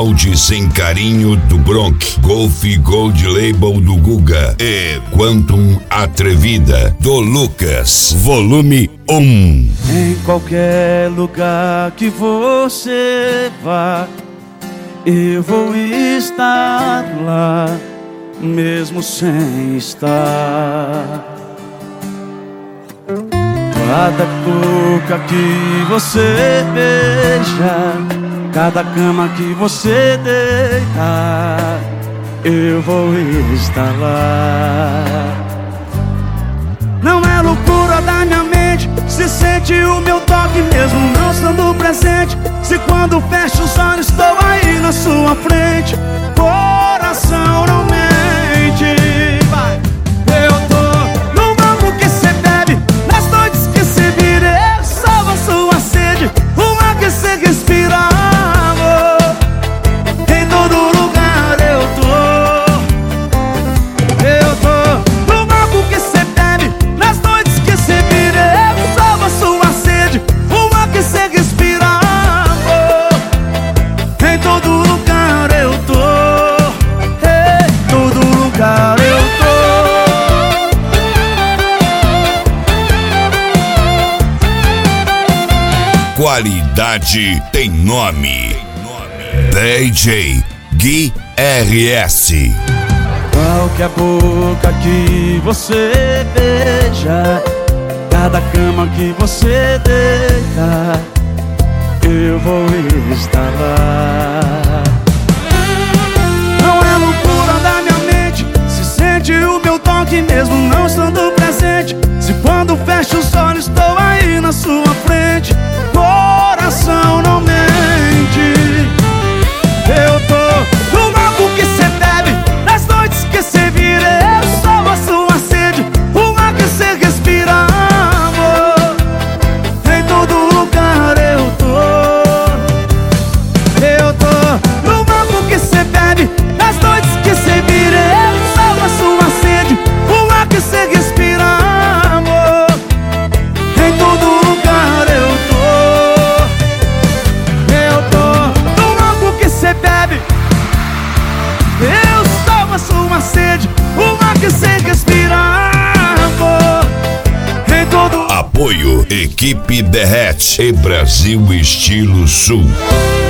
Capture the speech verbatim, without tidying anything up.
Audi sem carinho do Bronx, Golf Gold Label do Guga e Quantum Atrevida do Lucas, volume um. Em qualquer lugar que você vá, eu vou estar lá, mesmo sem estar. Cada boca que você beija, cada cama que você deita, eu vou estar lá. Não é loucura da minha mente, se sente o meu toque mesmo não estando presente. Se quando fecho os olhos estou aí na sua frente, coração não mente. Vai. Eu tô no mambo que cê bebe, nas noites que cê vira, eu salvo a sua sede, o ar que cê respira, amor. Em todo lugar eu tô. Eu tô no mambo que cê bebe, nas noites que cê vira, eu salvo a sua sede, o ar que cê respira, amor. Em todo lugar eu tô. Em todo lugar eu tô. Qualidade tem nome. D J Gui R S. Qualquer boca que você beija, cada cama que você deita, eu vou estar lá. Não é loucura da minha mente, se sente o meu toque mesmo não estando presente. Se quando fecho os olhos estou aí na sua frente, coração não mente. Eu tô no mambo que cê bebe, nas noites que cê vira, eu salvo a sua sede, o ar que cê respira, amor. Em todo lugar eu tô. Eu tô no mambo que cê bebe, nas noites que cê vira, eu salvo a sua sede, o ar que cê respira, amor. Em todo lugar eu tô. Eu tô no mambo que cê bebe, eu salvo a sua sede, o ar que cê respira, amor. Em todo. Apoio Equipe Derrete e Brasil Estilo Sul.